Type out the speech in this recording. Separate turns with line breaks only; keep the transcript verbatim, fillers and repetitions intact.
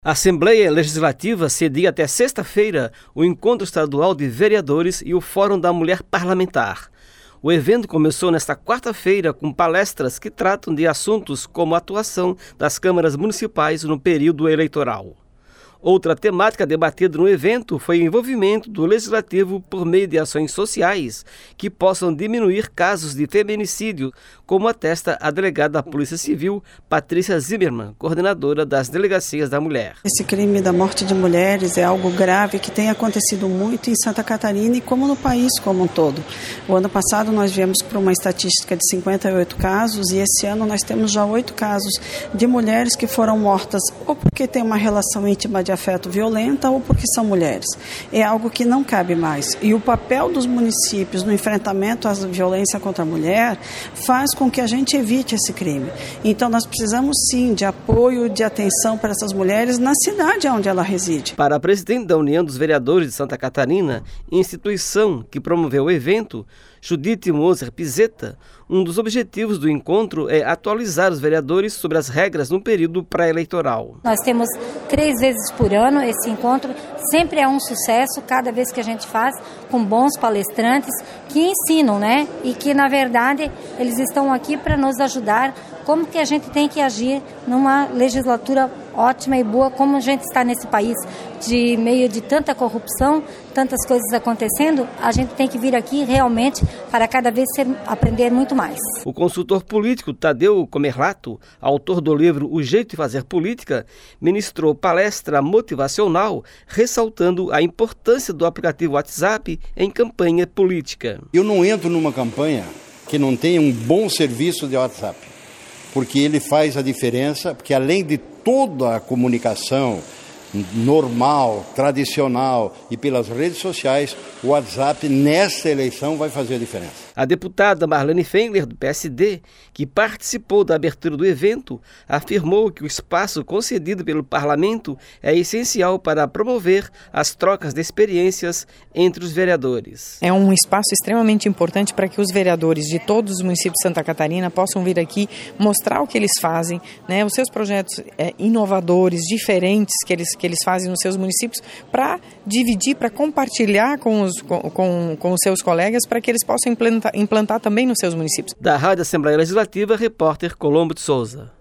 A Assembleia Legislativa cedia até sexta-feira o Encontro Estadual de Vereadores e o Fórum da Mulher Parlamentar. O evento começou nesta quarta-feira com palestras que tratam de assuntos como a atuação das câmaras municipais no período eleitoral. Outra temática debatida no evento foi o envolvimento do Legislativo por meio de ações sociais que possam diminuir casos de feminicídio, como atesta a delegada da Polícia Civil, Patrícia Zimmermann, coordenadora das Delegacias da Mulher.
Esse crime da morte de mulheres é algo grave que tem acontecido muito em Santa Catarina e como no país como um todo. O ano passado nós viemos para uma estatística de cinquenta e oito casos e esse ano nós temos já oito casos de mulheres que foram mortas ou porque têm uma relação íntima de afeto violenta ou porque são mulheres. É algo que não cabe mais. E o papel dos municípios no enfrentamento à violência contra a mulher faz com que a gente evite esse crime. Então nós precisamos sim de apoio, de atenção para essas mulheres na cidade onde ela reside.
Para a presidente da União dos Vereadores de Santa Catarina, instituição que promoveu o evento, Judite Moser Pizeta, um dos objetivos do encontro é atualizar os vereadores sobre as regras no período pré-eleitoral.
Nós temos três vezes por ano esse encontro, sempre é um sucesso, cada vez que a gente faz, com bons palestrantes que ensinam, né? E que, na verdade, eles estão aqui para nos ajudar como que a gente tem que agir numa legislatura ótima e boa, como a gente está nesse país de meio de tanta corrupção, tantas coisas acontecendo, a gente tem que vir aqui realmente para cada vez ser, aprender muito mais.
O consultor político Tadeu Comerlato, autor do livro O Jeito de Fazer Política, ministrou palestra motivacional, ressaltando a importância do aplicativo WhatsApp em campanha política.
Eu não entro numa campanha que não tenha um bom serviço de WhatsApp, porque ele faz a diferença, porque além de toda a comunicação normal, tradicional e pelas redes sociais, o WhatsApp nessa eleição vai fazer a diferença.
A deputada Marlene Fendler, do P S D, que participou da abertura do evento, afirmou que o espaço concedido pelo parlamento é essencial para promover as trocas de experiências entre os vereadores.
É um espaço extremamente importante para que os vereadores de todos os municípios de Santa Catarina possam vir aqui mostrar o que eles fazem, né, os seus projetos é, inovadores, diferentes que eles, que eles fazem nos seus municípios, para dividir, para compartilhar com os, com, com, com os seus colegas, para que eles possam implantar implantar também nos seus municípios.
Da Rádio Assembleia Legislativa, repórter Colombo de Souza.